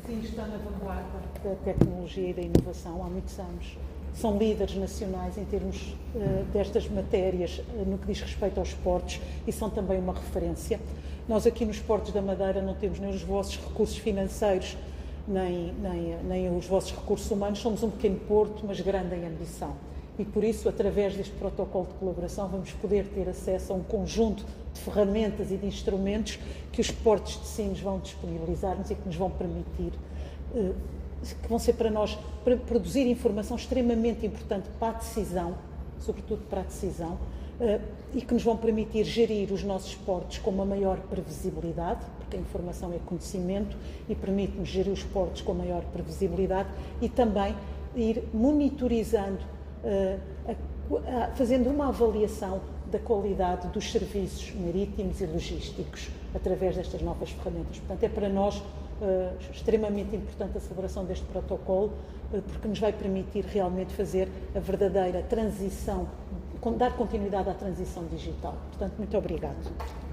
Sim, está na vanguarda da tecnologia e da inovação há muitos anos. São líderes nacionais em termos destas matérias no que diz respeito aos esportes e são também uma referência. Nós aqui nos Portos da Madeira não temos nem os vossos recursos financeiros, nem os vossos recursos humanos. Somos um pequeno porto, mas grande em ambição. E por isso, através deste protocolo de colaboração, vamos poder ter acesso a um conjunto de ferramentas e de instrumentos que os portos de Sines vão disponibilizar-nos e que nos vão permitir, que vão ser para nós, para produzir informação extremamente importante para a decisão, sobretudo para a decisão, e que nos vão permitir gerir os nossos portos com uma maior previsibilidade, porque a informação é conhecimento e permite-nos gerir os portos com maior previsibilidade e também ir monitorizando, fazendo uma avaliação da qualidade dos serviços marítimos e logísticos através destas novas ferramentas. Portanto, é para nós extremamente importante a celebração deste protocolo, porque nos vai permitir realmente fazer a verdadeira transição, dar continuidade à transição digital. Portanto, muito obrigado.